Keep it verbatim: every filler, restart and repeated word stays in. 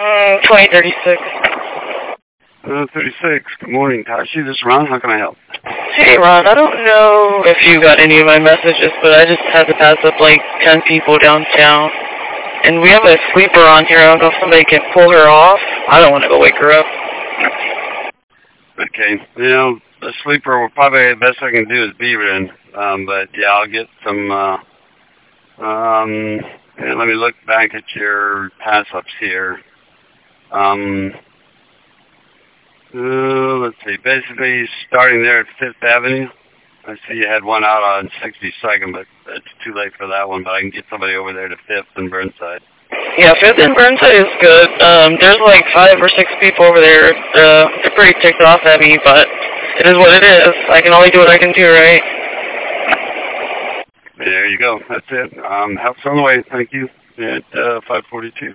Mm, twenty thirty-six. Uh, thirty-six. Good morning, Tashi. This is Ron. How can I help? Hey, Ron. I don't know if you got any of my messages, but I just had to pass up like ten people downtown. And we have a sleeper on here. I don't know if somebody can pull her off. I don't want to go wake her up. Okay. You know, the sleeper will probably, the best I can do is beaver in. Um, but yeah, I'll get some, uh, um, yeah, let me look back at your pass-ups here. Um, uh, let's see, basically starting there at Fifth Avenue. I see you had one out on sixty-second, but it's too late for that one, but I can get somebody over there to Fifth and Burnside. Yeah, Fifth and Burnside is good. Um, there's like five or six people over there. Uh, they're pretty ticked off at me, but it is what it is. I can only do what I can do, right? There you go. That's it. Um, help's on the way. Thank you. At uh, five forty-two.